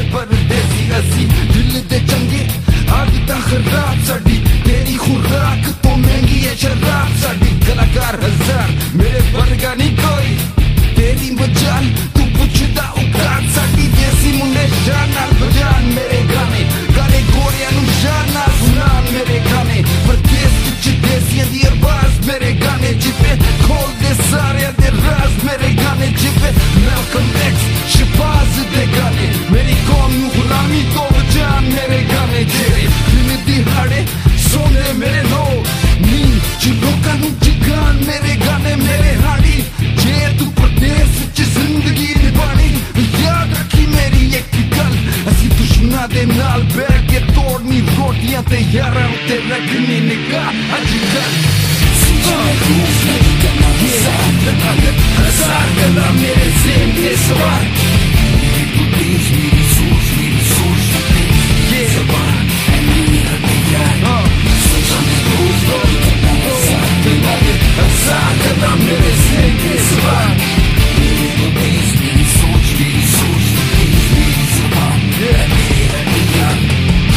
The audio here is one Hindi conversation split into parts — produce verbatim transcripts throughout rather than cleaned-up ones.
परदेसी असी दिल दे चंगे आदतां खराब साडी तेरी खुराक तो महंगी है शराब साडी कलाकार हजार मेरे वर्गा नहीं कोई तेरी मजाल तू पुछदा औकात साडी देसी मुंडे शान नाल बजान मेरे गाने काले गोरियां नु शान नाल सुनान मेरे गाने परदेस विच देसियां दी आवाज मेरे गाने जिपे खोल दे सारे दे राज मेरे गाने जिपे मैल्कम एक्स शहबाज दे गाने मेरी कौम नु गुलामी तो बजान मेरे गाने जेरे दिन दिहाड़े सोने मेरे लोग नी च लोकां नु जगान मेरे गाने मेरे हाड़ी जे तू परदेस च जिंदगी निभानी याद रखी मेरी एक गल असी दुश्मनां दे नाल बैठ के तोड़नी रोटियां ते यारां उत्ते रखनी निगाह अजकल हजार गल्लां मेरे ज़हन दे सवाल मेरी सोच मेरी सोच ये ज़बान है मेरी हथियार सोचा मैं रोज़ हजार गल्लां मेरे ज़हन दे सवाल मेरी बदीस मेरी सोच मेरी सोच मेरी ज़बान है मेरी हथियार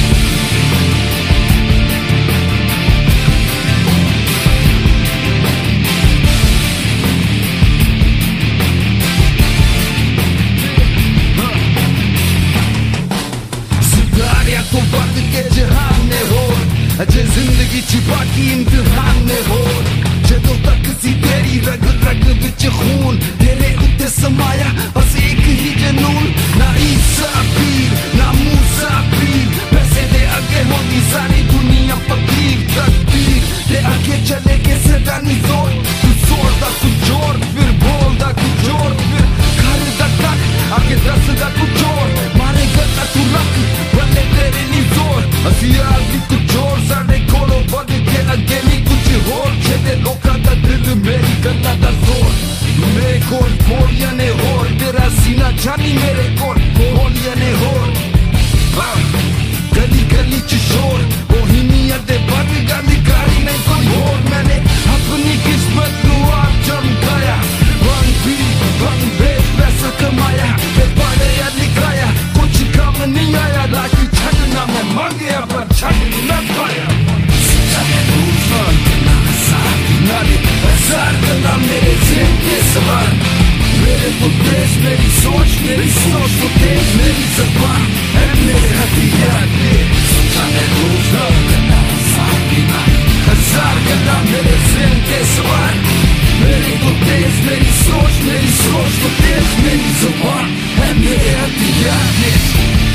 तो बढ़ के जहान ने हो अजे जिंदगी च बाकी इम्तिहान ने हो जदों तक सी तेरी रग रग विच खून तेरे उत्ते समाया बस एक ही जनून ना ईसा पीर ना मूसा पीर पैसे दे आगे होती सारी दुनिया फकीर तकदीर ते आगे चले के सदा नहीं जोर तू जोर दा तू जोर फिर बोल दा तू जोर फिर घर दा तक आगे दस दा तू जोर मारे गता तू रख बल्ले तेरे नहीं जोर असी यार भी कुछ जोर साढ़े कोलों बढ़ के अगे नहीं कुछ होर छेदे लोकां दा दिल मेरी गल्लां दा जोर मेरे कोल गोलियां ने होर तेरा सीना जानी मेरे कोल गोलियां ने होर गली गली च शोर बोहिमिया दे बद गाली गाड़ी नहीं कोई होर मैंने अपनी किस्मत नू आप चमकाया रंग भी रंग बेच पैसा कमाया ते पढ़े या लिखाया कुछ काम नहीं आया लाठी छड़ना मैं मर गया पर छड़ न पाया हजार गल्लां मेरे ज़हन के सवाल मेरे तो देश मेरी सोच मेरी सोच तो तेज मेरी ज़बान है मेरे हथियार ये सोचा मैं रोज़ हजार गल्लां मेरे ज़हन के सवाल मेरे तो देश मेरी सोच मेरी सोच तो तेज मेरी ज़बान है मेरे हथियार ये